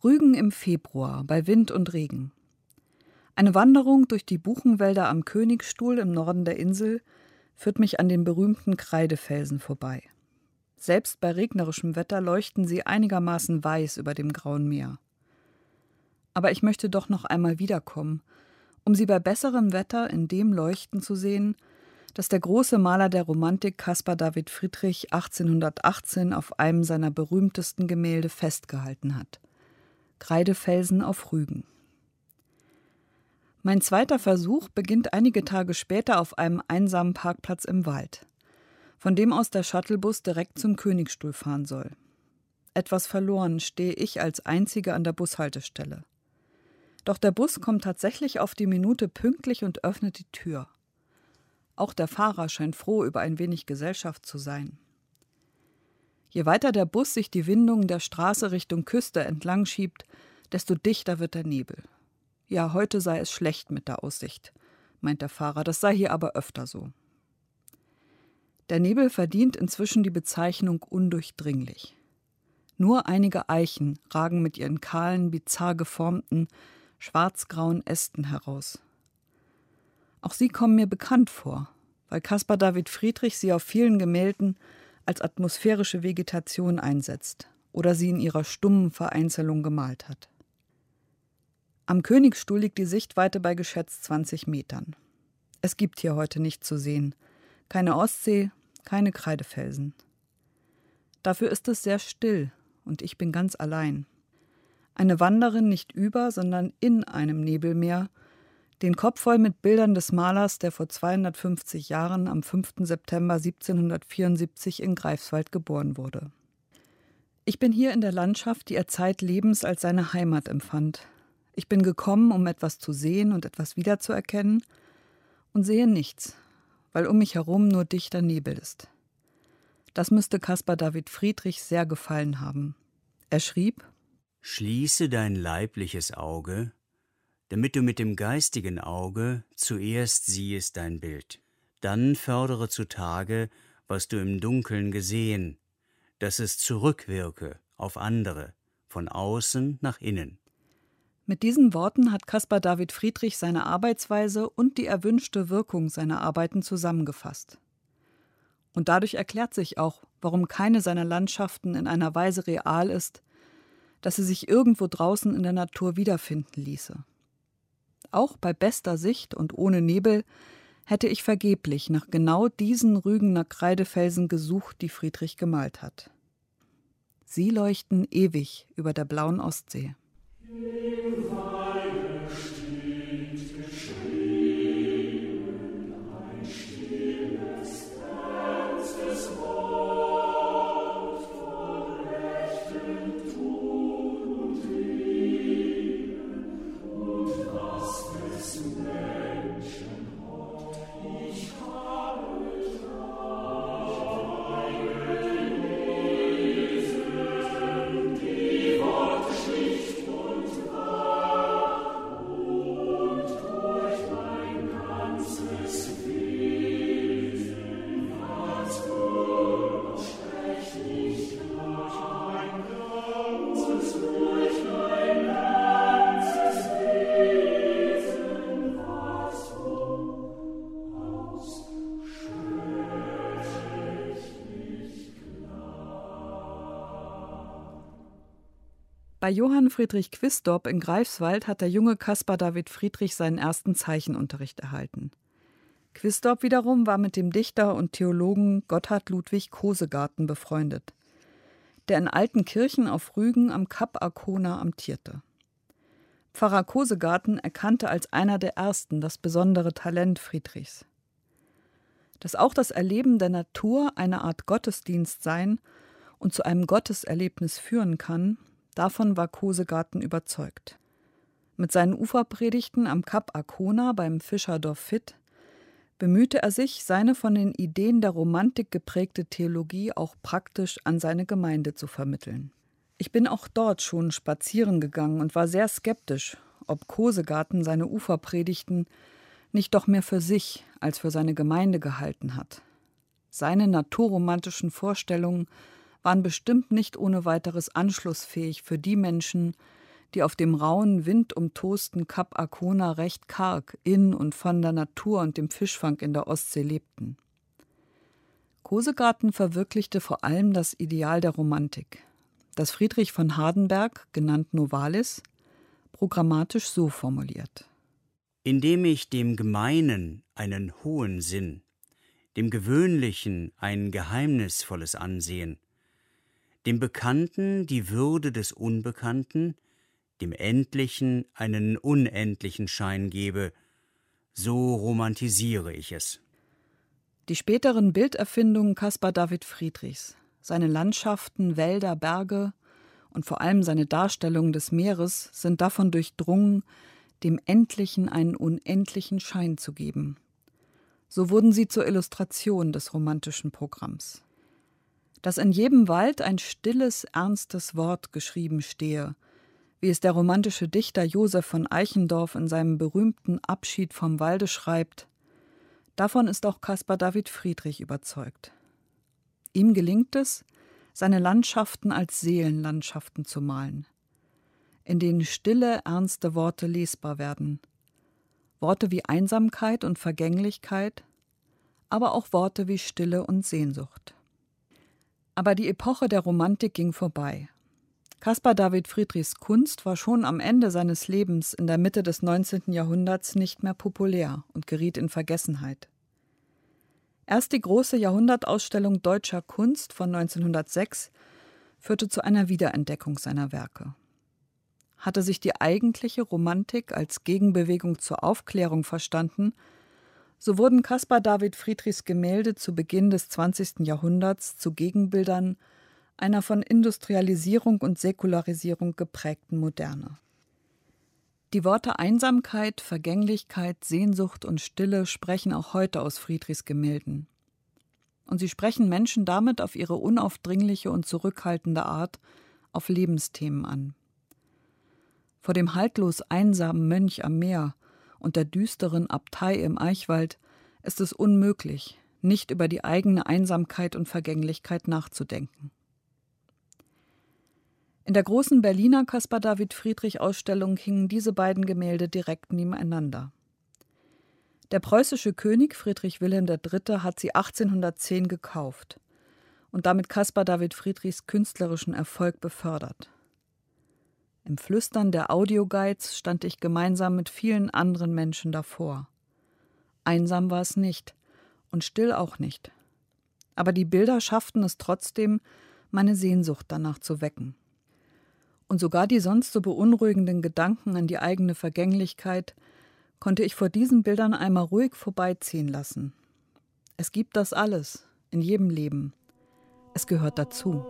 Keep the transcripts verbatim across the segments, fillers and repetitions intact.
Rügen im Februar bei Wind und Regen. Eine Wanderung durch die Buchenwälder am Königstuhl im Norden der Insel führt mich an den berühmten Kreidefelsen vorbei. Selbst bei regnerischem Wetter leuchten sie einigermaßen weiß über dem grauen Meer. Aber ich möchte doch noch einmal wiederkommen, um sie bei besserem Wetter in dem Leuchten zu sehen, das der große Maler der Romantik Caspar David Friedrich achtzehnhundertachtzehn auf einem seiner berühmtesten Gemälde festgehalten hat: Kreidefelsen auf Rügen. Mein zweiter Versuch beginnt einige Tage später auf einem einsamen Parkplatz im Wald, von dem aus der Shuttlebus direkt zum Königstuhl fahren soll. Etwas verloren stehe ich als Einzige an der Bushaltestelle. Doch der Bus kommt tatsächlich auf die Minute pünktlich und öffnet die Tür. Auch der Fahrer scheint froh über ein wenig Gesellschaft zu sein. Je weiter der Bus sich die Windungen der Straße Richtung Küste entlang schiebt, desto dichter wird der Nebel. Ja, heute sei es schlecht mit der Aussicht, meint der Fahrer, das sei hier aber öfter so. Der Nebel verdient inzwischen die Bezeichnung undurchdringlich. Nur einige Eichen ragen mit ihren kahlen, bizarr geformten, schwarzgrauen Ästen heraus. Auch sie kommen mir bekannt vor, weil Caspar David Friedrich sie auf vielen Gemälden als atmosphärische Vegetation einsetzt oder sie in ihrer stummen Vereinzelung gemalt hat. Am Königstuhl liegt die Sichtweite bei geschätzt zwanzig Metern. Es gibt hier heute nichts zu sehen. Keine Ostsee, keine Kreidefelsen. Dafür ist es sehr still und ich bin ganz allein. Eine Wanderin nicht über, sondern in einem Nebelmeer, den Kopf voll mit Bildern des Malers, der vor zweihundertfünfzig Jahren am fünften September siebzehnhundertvierundsiebzig in Greifswald geboren wurde. Ich bin hier in der Landschaft, die er zeitlebens als seine Heimat empfand. Ich bin gekommen, um etwas zu sehen und etwas wiederzuerkennen, und sehe nichts, weil um mich herum nur dichter Nebel ist. Das müsste Caspar David Friedrich sehr gefallen haben. Er schrieb: Schließe dein leibliches Auge, damit du mit dem geistigen Auge zuerst siehest dein Bild. Dann fördere zutage, was du im Dunkeln gesehen, dass es zurückwirke auf andere, von außen nach innen. Mit diesen Worten hat Caspar David Friedrich seine Arbeitsweise und die erwünschte Wirkung seiner Arbeiten zusammengefasst. Und dadurch erklärt sich auch, warum keine seiner Landschaften in einer Weise real ist, dass sie sich irgendwo draußen in der Natur wiederfinden ließe. Auch bei bester Sicht und ohne Nebel hätte ich vergeblich nach genau diesen Rügener Kreidefelsen gesucht, die Friedrich gemalt hat. Sie leuchten ewig über der blauen Ostsee. Bei Johann Friedrich Quistorp in Greifswald hat der junge Caspar David Friedrich seinen ersten Zeichenunterricht erhalten. Quistorp wiederum war mit dem Dichter und Theologen Gotthard Ludwig Kosegarten befreundet, der in Altenkirchen auf Rügen am Kap Arkona amtierte. Pfarrer Kosegarten erkannte als einer der ersten das besondere Talent Friedrichs. Dass auch das Erleben der Natur eine Art Gottesdienst sein und zu einem Gotteserlebnis führen kann, davon war Kosegarten überzeugt. Mit seinen Uferpredigten am Kap Arkona beim Fischerdorf Vitt bemühte er sich, seine von den Ideen der Romantik geprägte Theologie auch praktisch an seine Gemeinde zu vermitteln. Ich bin auch dort schon spazieren gegangen und war sehr skeptisch, ob Kosegarten seine Uferpredigten nicht doch mehr für sich als für seine Gemeinde gehalten hat. Seine naturromantischen Vorstellungen waren bestimmt nicht ohne weiteres anschlussfähig für die Menschen, die auf dem rauen, windumtosten Kap Arkona recht karg in und von der Natur und dem Fischfang in der Ostsee lebten. Kosegarten verwirklichte vor allem das Ideal der Romantik, das Friedrich von Hardenberg, genannt Novalis, programmatisch so formuliert: Indem ich dem Gemeinen einen hohen Sinn, dem Gewöhnlichen ein geheimnisvolles Ansehen, dem Bekannten die Würde des Unbekannten, dem Endlichen einen unendlichen Schein gebe, so romantisiere ich es. Die späteren Bilderfindungen Caspar David Friedrichs, seine Landschaften, Wälder, Berge und vor allem seine Darstellung des Meeres sind davon durchdrungen, dem Endlichen einen unendlichen Schein zu geben. So wurden sie zur Illustration des romantischen Programms. Dass in jedem Wald ein stilles, ernstes Wort geschrieben stehe, wie es der romantische Dichter Joseph von Eichendorff in seinem berühmten Abschied vom Walde schreibt, davon ist auch Caspar David Friedrich überzeugt. Ihm gelingt es, seine Landschaften als Seelenlandschaften zu malen, in denen stille, ernste Worte lesbar werden. Worte wie Einsamkeit und Vergänglichkeit, aber auch Worte wie Stille und Sehnsucht. Aber die Epoche der Romantik ging vorbei. Caspar David Friedrichs Kunst war schon am Ende seines Lebens in der Mitte des neunzehnten Jahrhunderts nicht mehr populär und geriet in Vergessenheit. Erst die große Jahrhundertausstellung deutscher Kunst von neunzehnhundertsechs führte zu einer Wiederentdeckung seiner Werke. Hatte sich die eigentliche Romantik als Gegenbewegung zur Aufklärung verstanden, so wurden Caspar David Friedrichs Gemälde zu Beginn des zwanzigsten Jahrhunderts zu Gegenbildern einer von Industrialisierung und Säkularisierung geprägten Moderne. Die Worte Einsamkeit, Vergänglichkeit, Sehnsucht und Stille sprechen auch heute aus Friedrichs Gemälden. Und sie sprechen Menschen damit auf ihre unaufdringliche und zurückhaltende Art auf Lebensthemen an. Vor dem haltlos einsamen Mönch am Meer und der düsteren Abtei im Eichwald ist es unmöglich, nicht über die eigene Einsamkeit und Vergänglichkeit nachzudenken. In der großen Berliner Caspar David Friedrich-Ausstellung hingen diese beiden Gemälde direkt nebeneinander. Der preußische König Friedrich Wilhelm der Dritte hat sie achtzehnhundertzehn gekauft und damit Caspar David Friedrichs künstlerischen Erfolg befördert. Im Flüstern der Audioguides stand ich gemeinsam mit vielen anderen Menschen davor. Einsam war es nicht und still auch nicht. Aber die Bilder schafften es trotzdem, meine Sehnsucht danach zu wecken. Und sogar die sonst so beunruhigenden Gedanken an die eigene Vergänglichkeit konnte ich vor diesen Bildern einmal ruhig vorbeiziehen lassen. Es gibt das alles, in jedem Leben. Es gehört dazu.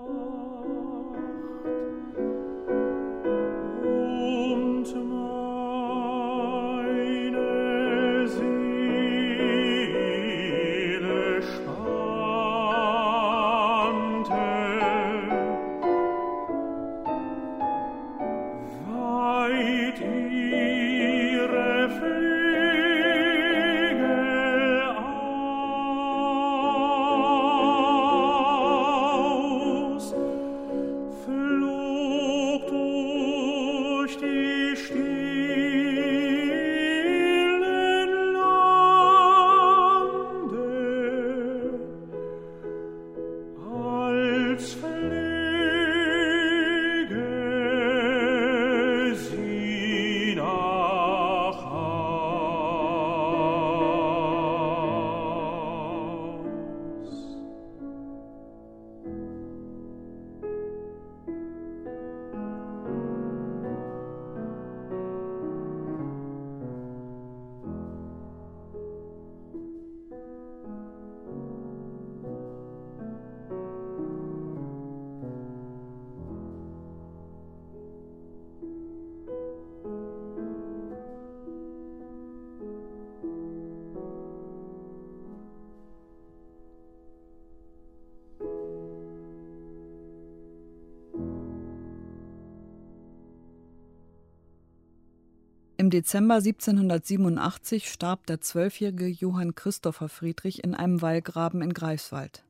Im Dezember siebzehnhundertsiebenundachtzig starb der zwölfjährige Johann Christopher Friedrich in einem Wallgraben in Greifswald,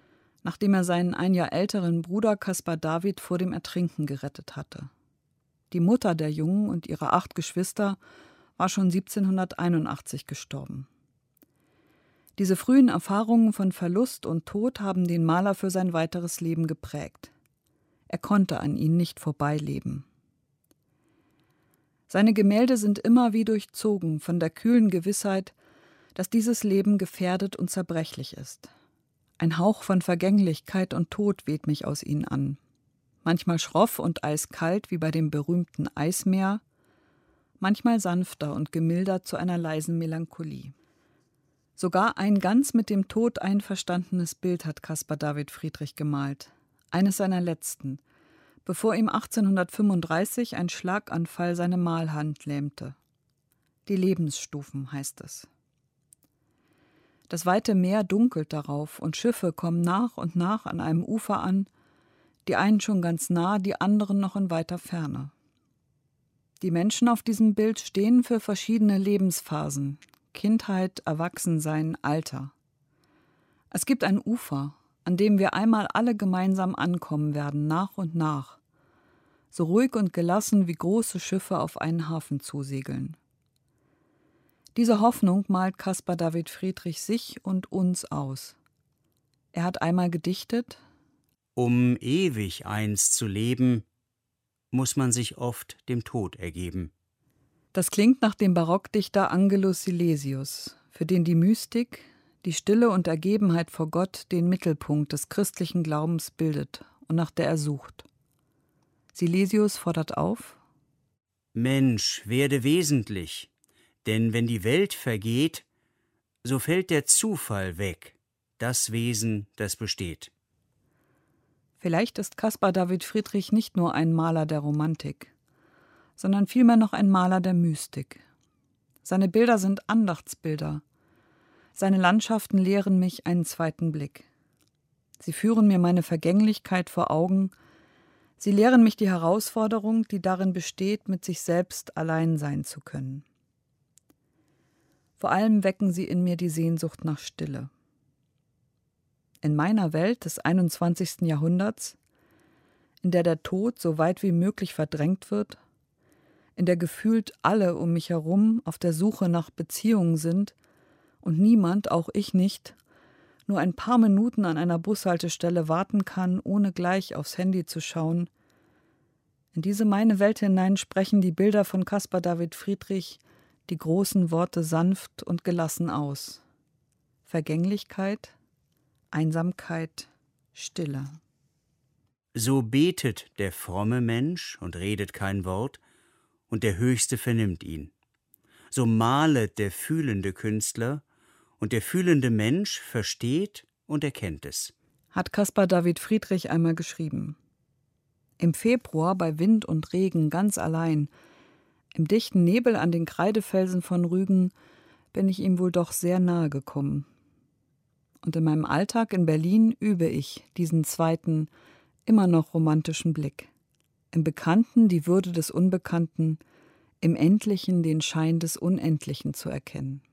nachdem er seinen ein Jahr älteren Bruder Caspar David vor dem Ertrinken gerettet hatte. Die Mutter der Jungen und ihrer acht Geschwister war schon siebzehnhunderteinundachtzig gestorben. Diese frühen Erfahrungen von Verlust und Tod haben den Maler für sein weiteres Leben geprägt. Er konnte an ihnen nicht vorbeileben. Seine Gemälde sind immer wie durchzogen von der kühlen Gewissheit, dass dieses Leben gefährdet und zerbrechlich ist. Ein Hauch von Vergänglichkeit und Tod weht mich aus ihnen an. Manchmal schroff und eiskalt wie bei dem berühmten Eismeer, manchmal sanfter und gemildert zu einer leisen Melancholie. Sogar ein ganz mit dem Tod einverstandenes Bild hat Caspar David Friedrich gemalt, eines seiner letzten, bevor ihm achtzehnhundertfünfunddreißig ein Schlaganfall seine Malhand lähmte. Die Lebensstufen heißt es. Das weite Meer dunkelt darauf und Schiffe kommen nach und nach an einem Ufer an, die einen schon ganz nah, die anderen noch in weiter Ferne. Die Menschen auf diesem Bild stehen für verschiedene Lebensphasen, Kindheit, Erwachsensein, Alter. Es gibt ein Ufer, an dem wir einmal alle gemeinsam ankommen werden, nach und nach, so ruhig und gelassen wie große Schiffe auf einen Hafen zusegeln. Diese Hoffnung malt Caspar David Friedrich sich und uns aus. Er hat einmal gedichtet: Um ewig einst zu leben, muss man sich oft dem Tod ergeben. Das klingt nach dem Barockdichter Angelus Silesius, für den die Mystik, die Stille und Ergebenheit vor Gott den Mittelpunkt des christlichen Glaubens bildet und nach der er sucht. Silesius fordert auf: Mensch, werde wesentlich, denn wenn die Welt vergeht, so fällt der Zufall weg, das Wesen, das besteht. Vielleicht ist Caspar David Friedrich nicht nur ein Maler der Romantik, sondern vielmehr noch ein Maler der Mystik. Seine Bilder sind Andachtsbilder. Seine Landschaften lehren mich einen zweiten Blick. Sie führen mir meine Vergänglichkeit vor Augen. Sie lehren mich die Herausforderung, die darin besteht, mit sich selbst allein sein zu können. Vor allem wecken sie in mir die Sehnsucht nach Stille. In meiner Welt des einundzwanzigsten Jahrhunderts, in der der Tod so weit wie möglich verdrängt wird, in der gefühlt alle um mich herum auf der Suche nach Beziehungen sind und niemand, auch ich nicht, nur ein paar Minuten an einer Bushaltestelle warten kann, ohne gleich aufs Handy zu schauen. In diese meine Welt hinein sprechen die Bilder von Caspar David Friedrich die großen Worte sanft und gelassen aus. Vergänglichkeit, Einsamkeit, Stille. So betet der fromme Mensch und redet kein Wort, und der Höchste vernimmt ihn. So malet der fühlende Künstler, und der fühlende Mensch versteht und erkennt es. Hat Caspar David Friedrich einmal geschrieben. Im Februar bei Wind und Regen ganz allein, im dichten Nebel an den Kreidefelsen von Rügen, bin ich ihm wohl doch sehr nahe gekommen. Und in meinem Alltag in Berlin übe ich diesen zweiten, immer noch romantischen Blick. Im Bekannten die Würde des Unbekannten, im Endlichen den Schein des Unendlichen zu erkennen.